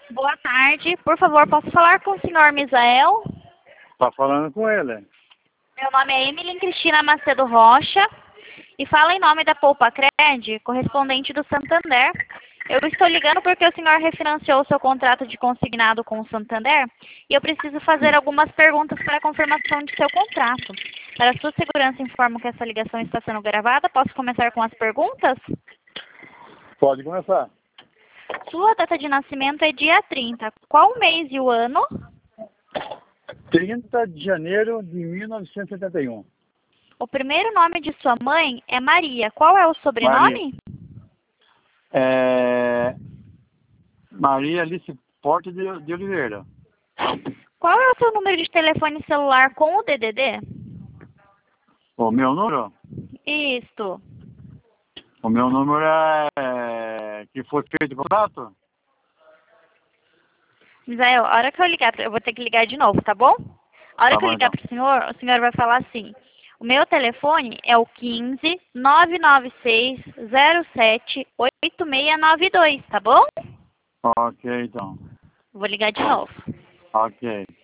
Boa tarde. Por favor, posso falar com o senhor Misael? Tá falando com ele. Meu nome é Emily Cristina Macedo Rocha e falo em nome da Poupa Cred, correspondente do Santander. Eu estou ligando porque o senhor refinanciou o seu contrato de consignado com o Santander e eu preciso fazer algumas perguntas para a confirmação de seu contrato. Para sua segurança, informo que essa ligação está sendo gravada. Posso começar com as perguntas? Pode começar. Sua data de nascimento é dia 30. Qual o mês e o ano? 30 de janeiro de 1971. O primeiro nome de sua mãe é Maria. Qual é o sobrenome? Maria Alice Porte de Oliveira. Qual é o seu número de telefone celular com o DDD? O meu número? Isto. O meu número que foi feito o contrato? Misael, a hora que eu ligar, eu vou ter que ligar de novo, tá bom? A hora Tá que eu bom, ligar então. pro senhor, o senhor vai falar assim: o meu telefone é o 15 996 07 8692, tá bom? Ok, então. Vou ligar de novo. Ok.